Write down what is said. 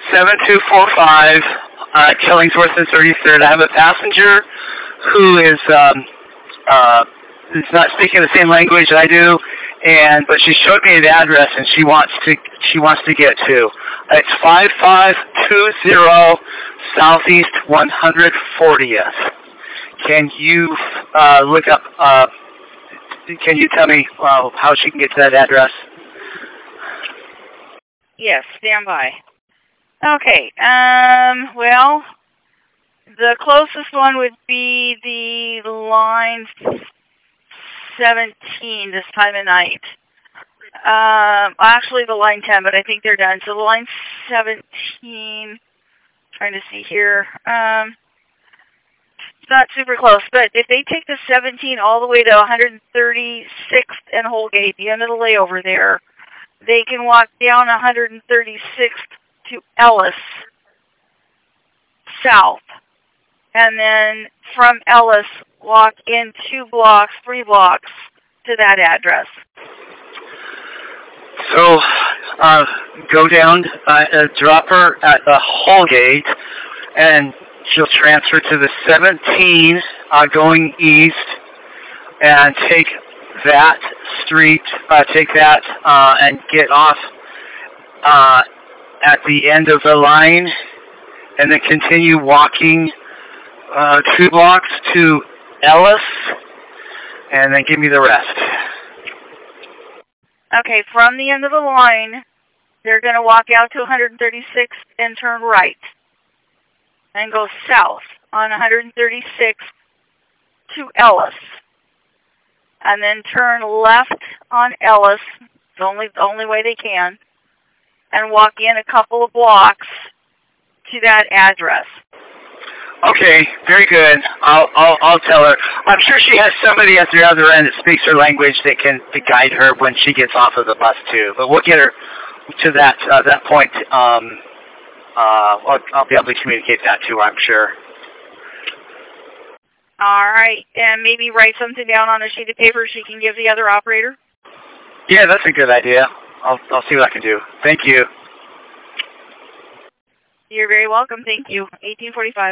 7245 Killingsworth and 33rd. I have a passenger who is not speaking the same language I do, but she showed me the address and she wants to get to. It's 5520 Southeast 140th. Can you look up? Can you tell me how she can get to that address? Yes, stand by. Okay. Well, the closest one would be the line 17 this time of night. Actually, the line 10, but I think they're done. So the line 17. Trying to see here. It's not super close, but if they take the 17 all the way to 136th and Holgate, the end of the layover there, they can walk down 136th to Ellis south, and then from Ellis walk in 3 blocks to that address. So go down, drop her at the Holgate, and she'll transfer to the 17 going east, and take that street, and get off at the end of the line, and then continue walking 2 blocks to Ellis, and then give me the rest. Okay, from the end of the line, they're going to walk out to 136th and turn right, and go south on 136th to Ellis, and then turn left on Ellis, the only way they can, and walk in a couple of blocks to that address. Okay, very good. I'll tell her. I'm sure she has somebody at the other end that speaks her language that can guide her when she gets off of the bus too. But we'll get her to that point. I'll be able to communicate that to her, I'm sure. All right, and maybe write something down on a sheet of paper she can give the other operator. Yeah, that's a good idea. I'll see what I can do. Thank you. You're very welcome. Thank you. 1845.